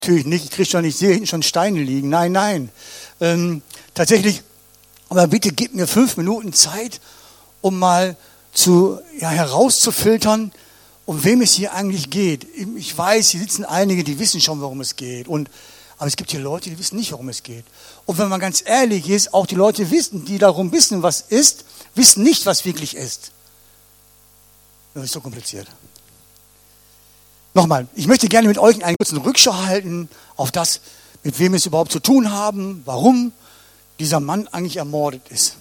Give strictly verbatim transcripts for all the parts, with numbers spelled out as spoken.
Natürlich nicht, ich kriege schon, ich sehe hinten schon Steine liegen. Nein, nein. Ähm, tatsächlich, aber bitte gib mir fünf Minuten Zeit, um mal zu, ja, herauszufiltern, um wem es hier eigentlich geht. Ich weiß, hier sitzen einige, die wissen schon, worum es geht. Und, aber es gibt hier Leute, die wissen nicht, worum es geht. Und wenn man ganz ehrlich ist, auch die Leute wissen, die darum wissen, was ist, wissen nicht, was wirklich ist. Das ist so kompliziert. Nochmal, ich möchte gerne mit euch einen kurzen Rückschau halten auf das, mit wem wir es überhaupt zu tun haben, warum dieser Mann eigentlich ermordet ist.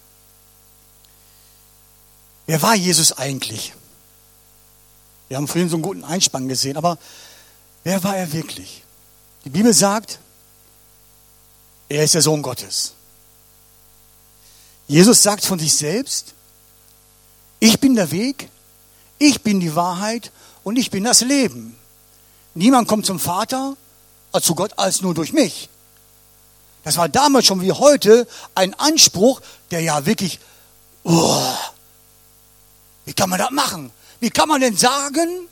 Wer war Jesus eigentlich? Wir haben vorhin so einen guten Einspann gesehen, aber wer war er wirklich? Die Bibel sagt, er ist der Sohn Gottes. Jesus sagt von sich selbst, ich bin der Weg, ich bin die Wahrheit und ich bin das Leben. Niemand kommt zum Vater, also zu Gott, als nur durch mich. Das war damals schon wie heute ein Anspruch, der ja wirklich, oh, wie kann man das machen? Wie kann man denn sagen,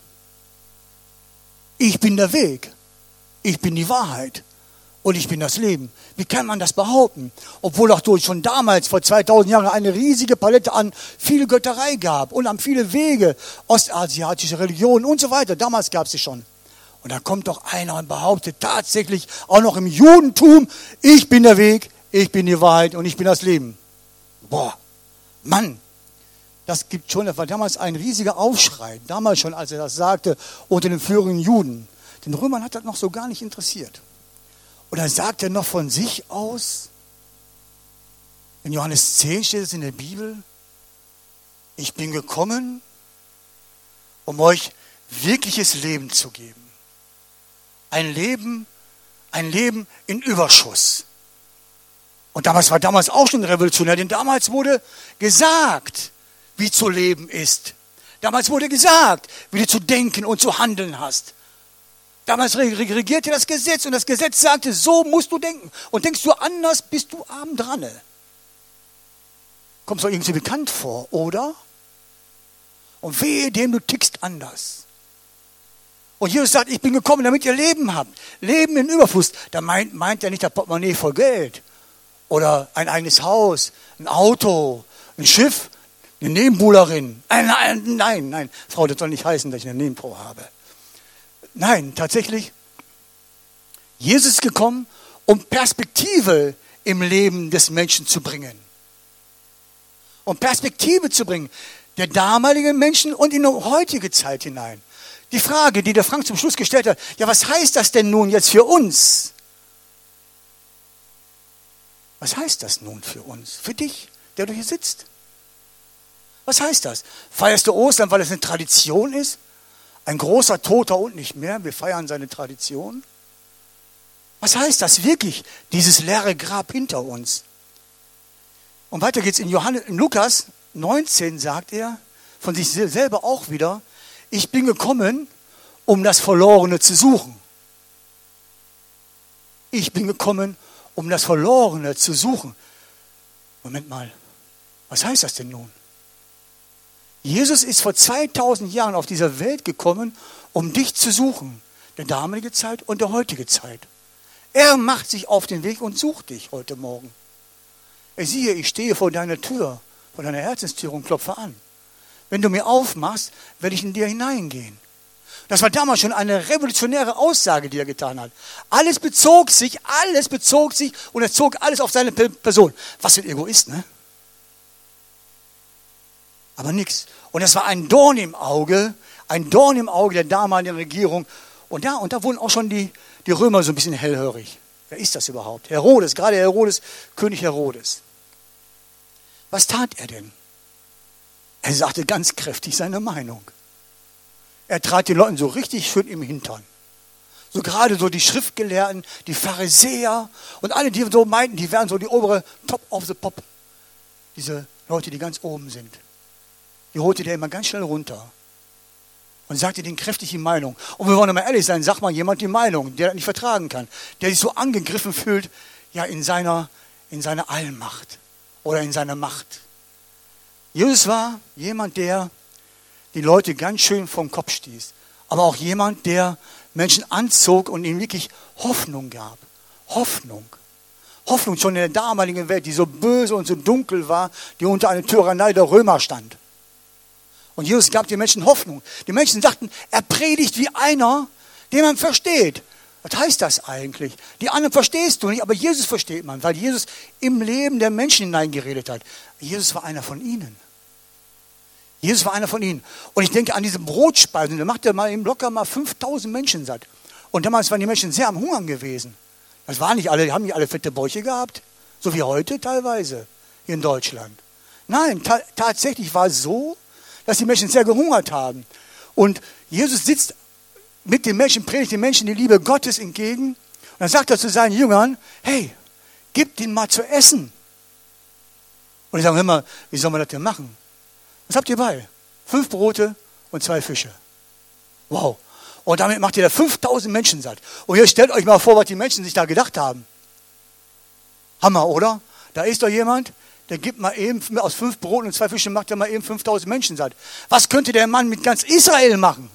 ich bin der Weg, ich bin die Wahrheit und ich bin das Leben? Wie kann man das behaupten? Obwohl auch schon damals, vor zweitausend Jahren, eine riesige Palette an viel Götterei gab und an viele Wege, ostasiatische Religionen und so weiter. Damals gab es sie schon. Und da kommt doch einer und behauptet tatsächlich, auch noch im Judentum, ich bin der Weg, ich bin die Wahrheit und ich bin das Leben. Boah, Mann. Das gibt schon, das war damals ein riesiger Aufschrei, damals schon, als er das sagte, unter den führenden Juden. Den Römern hat das noch so gar nicht interessiert. Und dann sagt er noch von sich aus, in Johannes zehn steht es in der Bibel, ich bin gekommen, um euch wirkliches Leben zu geben. Ein Leben, ein Leben in Überschuss. Und damals war damals auch schon revolutionär, denn damals wurde gesagt, wie zu leben ist. Damals wurde gesagt, wie du zu denken und zu handeln hast. Damals regierte das Gesetz und das Gesetz sagte, so musst du denken. Und denkst du anders, bist du arm dran. Kommst du irgendwie bekannt vor, oder? Und wehe dem, du tickst anders. Und Jesus sagt, ich bin gekommen, damit ihr Leben habt. Leben in Überfluss. Da meint, meint er nicht das Portemonnaie voll Geld. Oder ein eigenes Haus, ein Auto, ein Schiff. Eine Nebenbuhlerin. Nein, nein, nein, nein. Frau, das soll nicht heißen, dass ich eine Nebenfrau habe. Nein, tatsächlich. Jesus ist gekommen, um Perspektive im Leben des Menschen zu bringen. Um Perspektive zu bringen. Der damaligen Menschen und in die heutige Zeit hinein. Die Frage, die der Frank zum Schluss gestellt hat, ja, was heißt das denn nun jetzt für uns? Was heißt das nun für uns? Für dich, der du hier sitzt? Was heißt das? Feierst du Ostern, weil es eine Tradition ist? Ein großer Toter und nicht mehr. Wir feiern seine Tradition. Was heißt das wirklich, dieses leere Grab hinter uns? Und weiter geht's in Johannes, in Lukas neunzehn sagt er von sich selber auch wieder, ich bin gekommen, um das Verlorene zu suchen. Ich bin gekommen, um das Verlorene zu suchen. Moment mal, was heißt das denn nun? Jesus ist vor zweitausend Jahren auf dieser Welt gekommen, um dich zu suchen. Der damalige Zeit und der heutige Zeit. Er macht sich auf den Weg und sucht dich heute Morgen. Ich siehe, ich stehe vor deiner Tür, vor deiner Herzenstür und klopfe an. Wenn du mir aufmachst, werde ich in dir hineingehen. Das war damals schon eine revolutionäre Aussage, die er getan hat. Alles bezog sich, alles bezog sich und er zog alles auf seine Person. Was für ein Egoist, ne? Aber nichts. Und das war ein Dorn im Auge, ein Dorn im Auge der damaligen Regierung. Und ja, und da wurden auch schon die, die Römer so ein bisschen hellhörig. Wer ist das überhaupt? Herodes, gerade Herodes, König Herodes. Was tat er denn? Er sagte ganz kräftig seine Meinung. Er trat den Leuten so richtig schön im Hintern. So gerade so die Schriftgelehrten, die Pharisäer und alle, die so meinten, die wären so die obere Top of the Pop. Diese Leute, die ganz oben sind. Die holte der immer ganz schnell runter und sagte denen kräftig die Meinung. Und wir wollen mal ehrlich sein, sag mal jemand die Meinung, der das nicht vertragen kann, der sich so angegriffen fühlt, ja in seiner, in seiner Allmacht oder in seiner Macht. Jesus war jemand, der die Leute ganz schön vom Kopf stieß, aber auch jemand, der Menschen anzog und ihnen wirklich Hoffnung gab. Hoffnung. Hoffnung schon in der damaligen Welt, die so böse und so dunkel war, die unter einer Tyrannei der Römer stand. Und Jesus gab den Menschen Hoffnung. Die Menschen dachten, er predigt wie einer, den man versteht. Was heißt das eigentlich? Die anderen verstehst du nicht, aber Jesus versteht man, weil Jesus im Leben der Menschen hineingeredet hat. Jesus war einer von ihnen. Jesus war einer von ihnen. Und ich denke an diese Brotspeisen, da macht er mal eben locker mal fünftausend Menschen satt. Und damals waren die Menschen sehr am Hungern gewesen. Das waren nicht alle, die haben nicht alle fette Bäuche gehabt, so wie heute teilweise hier in Deutschland. Nein, ta- tatsächlich war es so, dass die Menschen sehr gehungert haben. Und Jesus sitzt mit den Menschen, predigt den Menschen die Liebe Gottes entgegen. Und dann sagt er zu seinen Jüngern, hey, gib ihnen mal zu essen. Und die sagen, hör mal, wie soll man das denn machen? Was habt ihr bei? Fünf Brote und zwei Fische. Wow. Und damit macht ihr da fünftausend Menschen satt. Und jetzt stellt euch mal vor, was die Menschen sich da gedacht haben. Hammer, oder? Da ist doch jemand, der gibt mal eben aus fünf Broten und zwei Fischen, macht er mal eben fünftausend Menschen satt. Was könnte der Mann mit ganz Israel machen?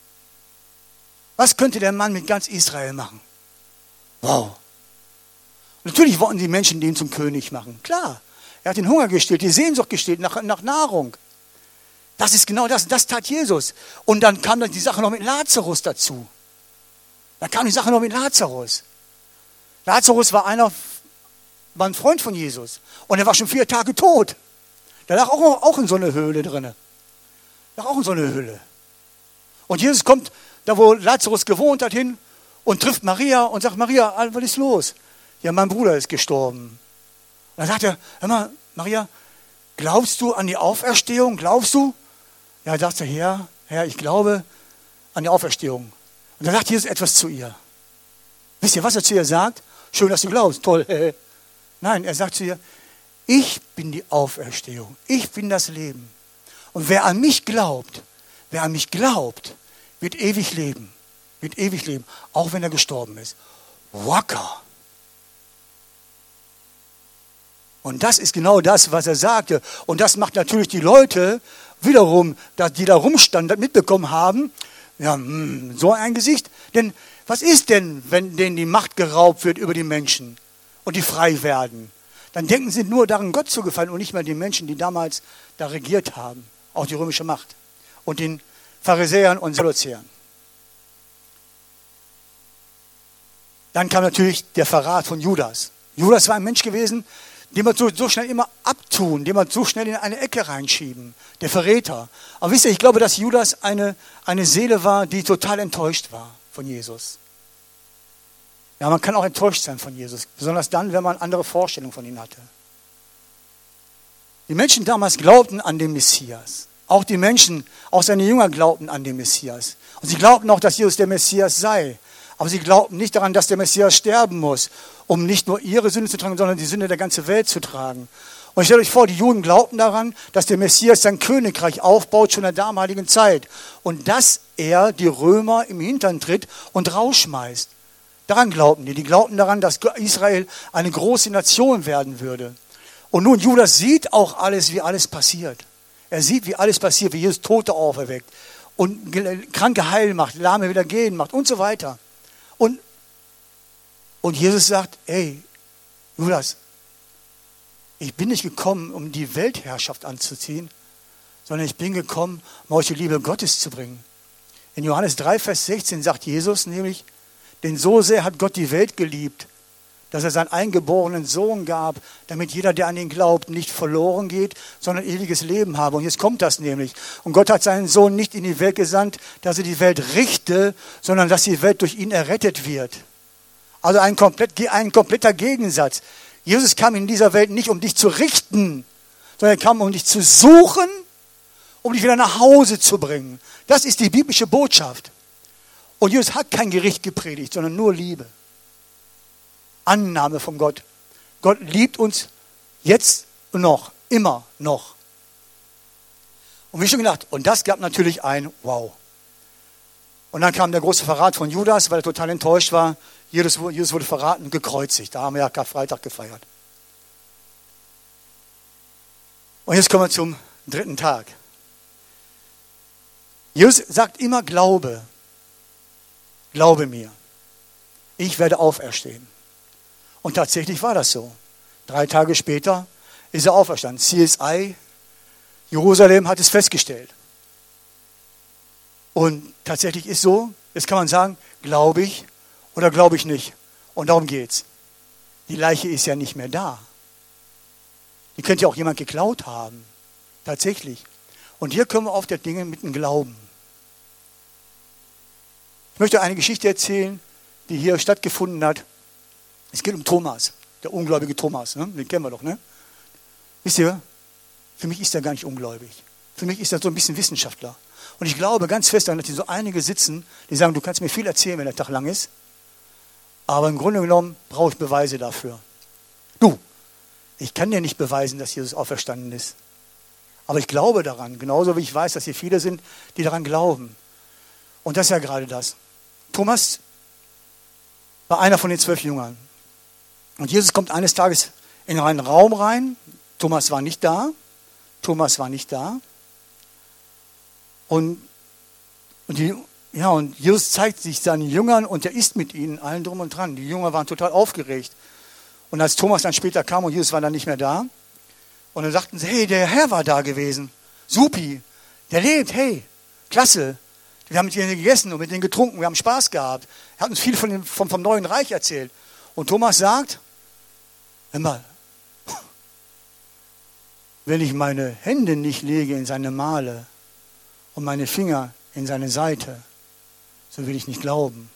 Was könnte der Mann mit ganz Israel machen? Wow. Und natürlich wollten die Menschen den zum König machen. Klar, er hat den Hunger gestillt, die Sehnsucht gestillt nach, nach Nahrung. Das ist genau das, das tat Jesus. Und dann kam dann die Sache noch mit Lazarus dazu. Dann kam die Sache noch mit Lazarus. Lazarus war einer, war ein Freund von Jesus. Und er war schon vier Tage tot. Der lag auch, auch in so einer Höhle drin. Lag auch in so einer Höhle. Und Jesus kommt da, wo Lazarus gewohnt hat, hin und trifft Maria und sagt, Maria, was ist los? Ja, mein Bruder ist gestorben. Und dann sagt er, hör mal, Maria, glaubst du an die Auferstehung? Glaubst du? Ja, sagt er, Herr, Herr, ich glaube an die Auferstehung. Und dann sagt Jesus etwas zu ihr. Wisst ihr, was er zu ihr sagt? Schön, dass du glaubst, toll. Nein, er sagt zu ihr, ich bin die Auferstehung, ich bin das Leben. Und wer an mich glaubt, wer an mich glaubt, wird ewig leben, wird ewig leben, auch wenn er gestorben ist. Wacker. Und das ist genau das, was er sagte. Und das macht natürlich die Leute wiederum, die da rumstanden, mitbekommen haben, ja, so ein Gesicht. Denn was ist denn, wenn denen die Macht geraubt wird über die Menschen und die frei werden? Dann denken sie nur daran, Gott zu gefallen und nicht mehr den Menschen, die damals da regiert haben, auch die römische Macht und den Pharisäern und Sadduzäern. Dann kam natürlich der Verrat von Judas. Judas war ein Mensch gewesen, den man so, so schnell immer abtun, den man so schnell in eine Ecke reinschieben, der Verräter. Aber wisst ihr, ich glaube, dass Judas eine, eine Seele war, die total enttäuscht war von Jesus. Ja, man kann auch enttäuscht sein von Jesus, besonders dann, wenn man andere Vorstellungen von ihm hatte. Die Menschen damals glaubten an den Messias. Auch die Menschen, auch seine Jünger glaubten an den Messias. Und sie glaubten auch, dass Jesus der Messias sei. Aber sie glaubten nicht daran, dass der Messias sterben muss, um nicht nur ihre Sünde zu tragen, sondern die Sünde der ganzen Welt zu tragen. Und stellt euch vor, die Juden glaubten daran, dass der Messias sein Königreich aufbaut, schon in der damaligen Zeit. Und dass er die Römer im Hintern tritt und rausschmeißt. Daran glaubten die. Die glaubten daran, dass Israel eine große Nation werden würde. Und nun, Judas sieht auch alles, wie alles passiert. Er sieht, wie alles passiert, wie Jesus Tote auferweckt und Kranke heil macht, Lahme wieder gehen macht und so weiter. Und, und Jesus sagt, hey, Judas, ich bin nicht gekommen, um die Weltherrschaft anzuziehen, sondern ich bin gekommen, um euch die Liebe Gottes zu bringen. In Johannes drei, Vers sechzehn sagt Jesus nämlich, denn so sehr hat Gott die Welt geliebt, dass er seinen eingeborenen Sohn gab, damit jeder, der an ihn glaubt, nicht verloren geht, sondern ewiges Leben habe. Und jetzt kommt das nämlich. Und Gott hat seinen Sohn nicht in die Welt gesandt, dass er die Welt richte, sondern dass die Welt durch ihn errettet wird. Also ein, komplett, ein kompletter Gegensatz. Jesus kam in dieser Welt nicht, um dich zu richten, sondern er kam, um dich zu suchen, um dich wieder nach Hause zu bringen. Das ist die biblische Botschaft. Und Jesus hat kein Gericht gepredigt, sondern nur Liebe. Annahme von Gott. Gott liebt uns jetzt noch, immer noch. Und wie schon gedacht, und das gab natürlich ein Wow. Und dann kam der große Verrat von Judas, weil er total enttäuscht war. Jesus, Jesus wurde verraten und gekreuzigt. Da haben wir ja Karfreitag gefeiert. Und jetzt kommen wir zum dritten Tag. Jesus sagt immer Glaube. glaube mir, ich werde auferstehen. Und tatsächlich war das so. Drei Tage später ist er auferstanden. C S I Jerusalem hat es festgestellt. Und tatsächlich ist so, jetzt kann man sagen, glaube ich oder glaube ich nicht. Und darum geht's. Die Leiche ist ja nicht mehr da. Die könnte ja auch jemand geklaut haben. Tatsächlich. Und hier können wir auf der Dinge mit dem Glauben. Ich möchte eine Geschichte erzählen, die hier stattgefunden hat. Es geht um Thomas, der ungläubige Thomas. Ne? Den kennen wir doch, ne? Wisst ihr, für mich ist er gar nicht ungläubig. Für mich ist er so ein bisschen Wissenschaftler. Und ich glaube ganz fest daran, dass hier so einige sitzen, die sagen, du kannst mir viel erzählen, wenn der Tag lang ist. Aber im Grunde genommen brauche ich Beweise dafür. Du, ich kann dir nicht beweisen, dass Jesus auferstanden ist. Aber ich glaube daran, genauso wie ich weiß, dass hier viele sind, die daran glauben. Und das ist ja gerade das. Thomas war einer von den zwölf Jüngern. Und Jesus kommt eines Tages in einen Raum rein. Thomas war nicht da. Thomas war nicht da. Und, und, die, ja, und Jesus zeigt sich seinen Jüngern und er ist mit ihnen, allen drum und dran. Die Jünger waren total aufgeregt. Und als Thomas dann später kam und Jesus war dann nicht mehr da, und dann sagten sie, hey, der Herr war da gewesen. Supi, der lebt, hey, klasse. Wir haben mit denen gegessen und mit denen getrunken, wir haben Spaß gehabt. Er hat uns viel von dem, vom, vom neuen Reich erzählt. Und Thomas sagt, hör mal, wenn ich meine Hände nicht lege in seine Male und meine Finger in seine Seite, so will ich nicht glauben.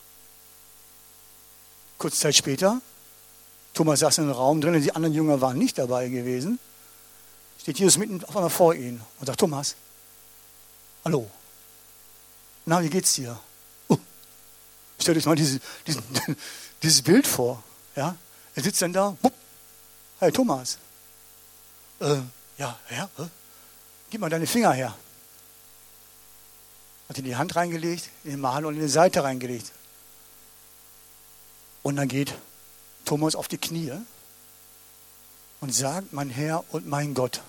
Kurze Zeit später, Thomas saß in einem Raum drin, die anderen Jünger waren nicht dabei gewesen, steht Jesus mitten auf einmal vor ihnen und sagt, Thomas, hallo, na, wie geht's dir? Uh, stellt euch mal diese, diesen, dieses Bild vor. Ja? Er sitzt dann da, bupp, hey Thomas, äh, ja, ja, äh, gib mal deine Finger her. Hat in die Hand reingelegt, in den Mal und in die Seite reingelegt. Und dann geht Thomas auf die Knie und sagt, mein Herr und mein Gott.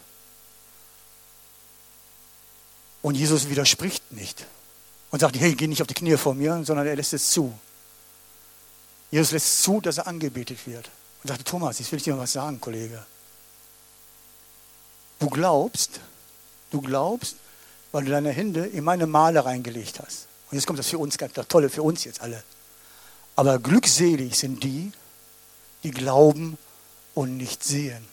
Und Jesus widerspricht nicht und sagt, hey, geh nicht auf die Knie vor mir, sondern er lässt es zu. Jesus lässt zu, dass er angebetet wird. Und sagte, Thomas, jetzt will ich dir mal was sagen, Kollege. Du glaubst, du glaubst, weil du deine Hände in meine Male reingelegt hast. Und jetzt kommt das für uns, das Tolle für uns jetzt alle. Aber glückselig sind die, die glauben und nicht sehen.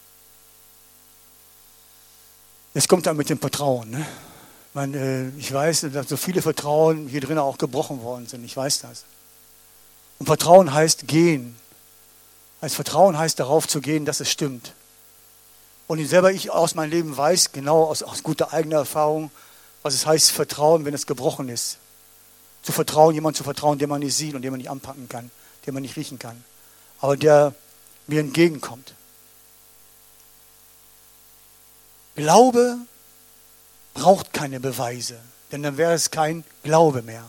Jetzt kommt er mit dem Vertrauen. Ne? Man, äh, ich weiß, dass so viele Vertrauen hier drinnen auch gebrochen worden sind. Ich weiß das. Und Vertrauen heißt gehen. Als Vertrauen heißt darauf zu gehen, dass es stimmt. Und selber ich aus meinem Leben weiß, genau aus, aus guter eigener Erfahrung, was es heißt, Vertrauen, wenn es gebrochen ist. Zu vertrauen, jemandem zu vertrauen, den man nicht sieht und den man nicht anpacken kann, den man nicht riechen kann. Aber der mir entgegenkommt. Glaube braucht keine Beweise, denn dann wäre es kein Glaube mehr.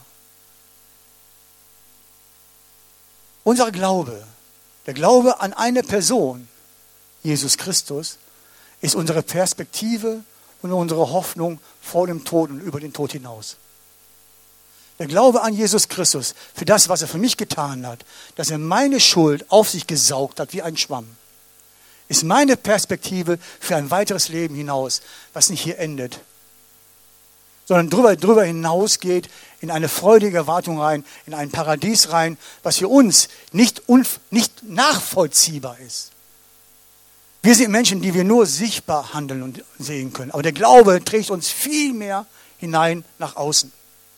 Unser Glaube, der Glaube an eine Person, Jesus Christus, ist unsere Perspektive und unsere Hoffnung vor dem Tod und über den Tod hinaus. Der Glaube an Jesus Christus, für das, was er für mich getan hat, dass er meine Schuld auf sich gesaugt hat wie ein Schwamm, ist meine Perspektive für ein weiteres Leben hinaus, was nicht hier endet, sondern drüber, drüber hinausgeht in eine freudige Erwartung rein, in ein Paradies rein, was für uns nicht, unf- nicht nachvollziehbar ist. Wir sind Menschen, die wir nur sichtbar handeln und sehen können. Aber der Glaube trägt uns viel mehr hinein nach außen.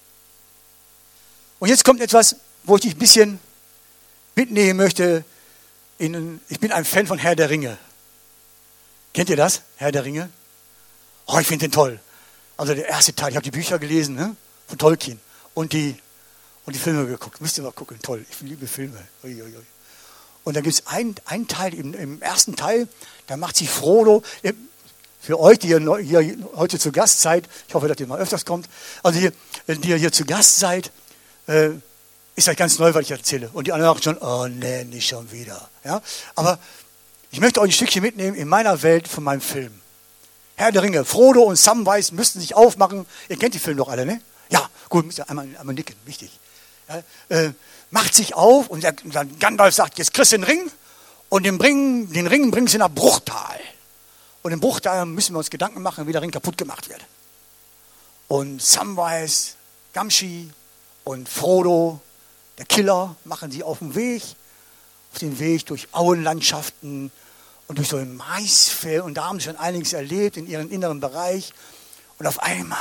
Und jetzt kommt etwas, wo ich dich ein bisschen mitnehmen möchte. In, ich bin ein Fan von Herr der Ringe. Kennt ihr das? Herr der Ringe? Oh, ich finde den toll. Also der erste Teil, ich habe die Bücher gelesen, ne? Von Tolkien und die, und die Filme geguckt. Müsst ihr mal gucken, toll. Ich liebe Filme. Ui, ui, ui. Und dann gibt es einen, einen Teil, im, im ersten Teil, da macht sich Frodo, für euch, die ihr hier heute zu Gast seid, ich hoffe, dass ihr mal öfters kommt, also hier, die ihr hier zu Gast seid, äh, ist halt ganz neu, was ich erzähle. Und die anderen sagen schon, oh nee, nicht schon wieder. Ja? Aber ich möchte euch ein Stückchen mitnehmen in meiner Welt von meinem Film. Herr der Ringe, Frodo und Samwise müssten sich aufmachen. Ihr kennt die Filme doch alle, ne? Ja, gut, müsst ihr einmal, einmal nicken, wichtig. äh, macht sich auf und der, der Gandalf sagt, jetzt kriegst du den Ring und den, bringen, den Ring bringen sie nach Bruchtal. Und im Bruchtal müssen wir uns Gedanken machen, wie der Ring kaputt gemacht wird. Und Samwise, Gamgee und Frodo, der Killer, machen sie auf den Weg, auf den Weg durch Auenlandschaften und durch so ein Maisfeld. Und da haben sie schon einiges erlebt in ihrem inneren Bereich. Und auf einmal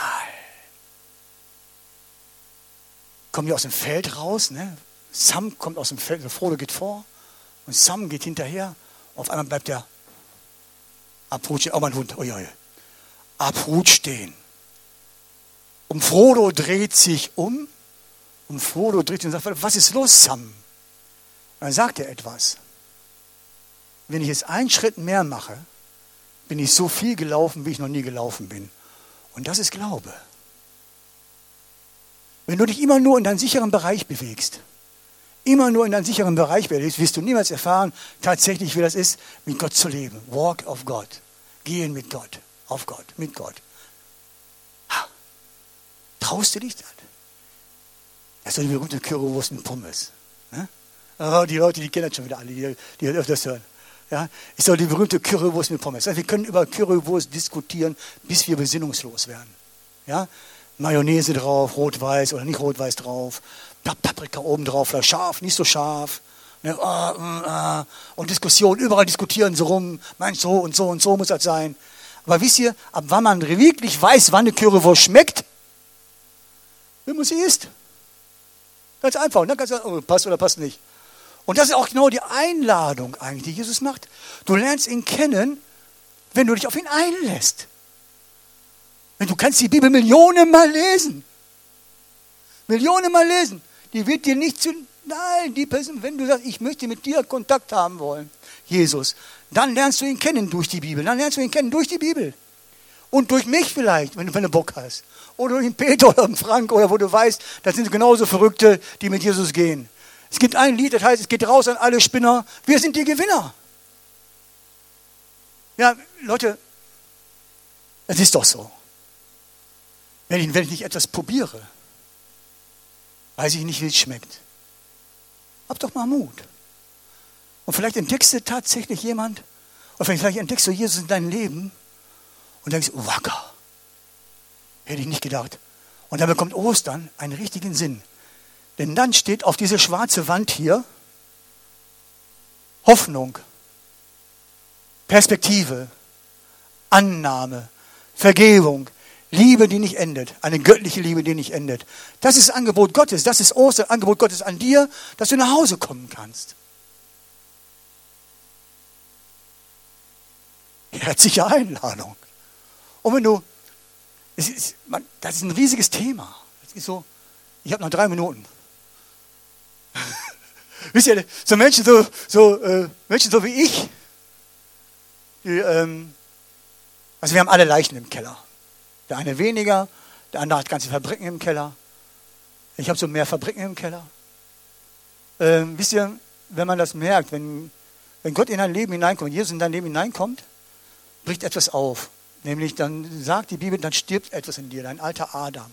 kommen die aus dem Feld raus. Ne? Sam kommt aus dem Feld, Frodo geht vor und Sam geht hinterher. Auf einmal bleibt der Abrut stehen. Oh, mein Hund. Ui, ui. Abrut stehen. Und Frodo dreht sich um. Und Frodo dreht sich und sagt, was ist los, Sam? Und dann sagt er etwas. Wenn ich jetzt einen Schritt mehr mache, bin ich so viel gelaufen, wie ich noch nie gelaufen bin. Und das ist Glaube. Wenn du dich immer nur in deinen sicheren Bereich bewegst, immer nur in deinen sicheren Bereich bewegst, wirst du niemals erfahren, tatsächlich, wie das ist, mit Gott zu leben. Walk of God. Gehen mit Gott. Auf Gott. Mit Gott. Ha. Traust du dich das? Das ist doch die berühmte Currywurst mit Pommes. Ne? Oh, die Leute, die kennen das schon wieder alle, die, die öfters hören. Ja? Ist doch die berühmte Currywurst mit Pommes. Also wir können über Currywurst diskutieren, bis wir besinnungslos werden. Ja? Mayonnaise drauf, rot-weiß oder nicht rot-weiß drauf, Paprika oben drauf, vielleicht scharf, nicht so scharf. Ne? Ah, ah. Und Diskussion, überall diskutieren sie rum, meinst so und so und so muss das sein. Aber wisst ihr, ab wann man wirklich weiß, wann eine Currywurst schmeckt? Wenn man sie isst. Ganz einfach, ne? Ganz, oh, passt oder passt nicht. Und das ist auch genau die Einladung eigentlich, die Jesus macht. Du lernst ihn kennen, wenn du dich auf ihn einlässt. Wenn du kannst die Bibel Millionen Mal lesen. Millionen Mal lesen. Die wird dir nicht zu... Nein, die Person, wenn du sagst, ich möchte mit dir Kontakt haben wollen, Jesus, dann lernst du ihn kennen durch die Bibel. Dann lernst du ihn kennen durch die Bibel. Und durch mich vielleicht, wenn du, wenn du Bock hast. Oder durch den Peter oder den Frank oder wo du weißt, das sind genauso Verrückte, die mit Jesus gehen. Es gibt ein Lied, das heißt, es geht raus an alle Spinner. Wir sind die Gewinner. Ja, Leute, es ist doch so. Wenn ich, wenn ich nicht etwas probiere, weiß ich nicht, wie es schmeckt. Hab doch mal Mut. Und vielleicht entdeckst du tatsächlich jemand, oder vielleicht entdeckst du Jesus in deinem Leben und denkst, oh, wacker. Hätte ich nicht gedacht. Und dann bekommt Ostern einen richtigen Sinn. Denn dann steht auf diese schwarze Wand hier Hoffnung, Perspektive, Annahme, Vergebung, Liebe, die nicht endet. Eine göttliche Liebe, die nicht endet. Das ist das Angebot Gottes. Das ist Ostern, Angebot Gottes an dir, dass du nach Hause kommen kannst. Herzliche Einladung. Und wenn du, es ist, man, das ist ein riesiges Thema. Das ist so, ich habe noch drei Minuten. Wisst ihr, so Menschen so, so äh, Menschen so wie ich, die, ähm, also wir haben alle Leichen im Keller. Der eine weniger, der andere hat ganze Fabriken im Keller. Ich habe so mehr Fabriken im Keller. Ähm, wisst ihr, wenn man das merkt, wenn, wenn Gott in dein Leben hineinkommt, wenn Jesus in dein Leben hineinkommt, bricht etwas auf. Nämlich dann sagt die Bibel, dann stirbt etwas in dir, dein alter Adam.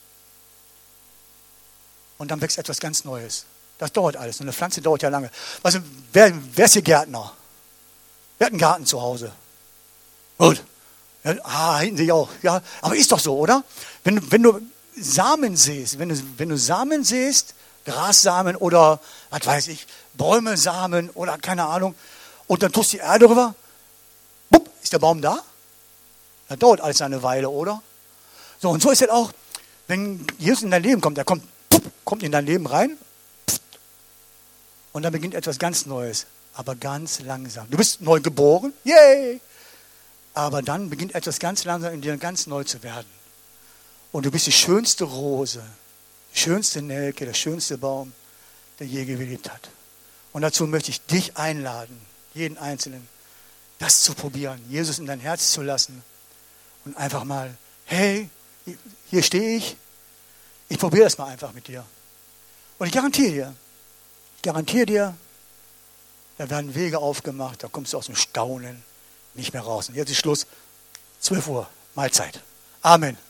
Und dann wächst etwas ganz Neues. Das dauert alles. Und eine Pflanze dauert ja lange. Also, wer, wer ist hier Gärtner? Wer hat einen Garten zu Hause? Gut. Ja, ah, hinten sehe ich auch. Ja, aber ist doch so, oder? Wenn, wenn du Samen säst, wenn du, wenn du Samen säst, Grassamen oder, was weiß ich, Bäumesamen oder keine Ahnung, und dann tust du die Erde rüber, bupp, ist der Baum da? Das dauert alles eine Weile, oder? So, und so ist es auch, wenn Jesus in dein Leben kommt, der kommt, pupp, kommt in dein Leben rein, pff, und dann beginnt etwas ganz Neues, aber ganz langsam. Du bist neu geboren, yay! Aber dann beginnt etwas ganz langsam in dir ganz neu zu werden. Und du bist die schönste Rose, die schönste Nelke, der schönste Baum, der je gelebt hat. Und dazu möchte ich dich einladen, jeden Einzelnen, das zu probieren, Jesus in dein Herz zu lassen und einfach mal, hey, hier stehe ich, ich probiere das mal einfach mit dir. Und ich garantiere dir, ich garantiere dir, da werden Wege aufgemacht, da kommst du aus dem Staunen nicht mehr raus. Und jetzt ist Schluss, zwölf Uhr, Mahlzeit. Amen.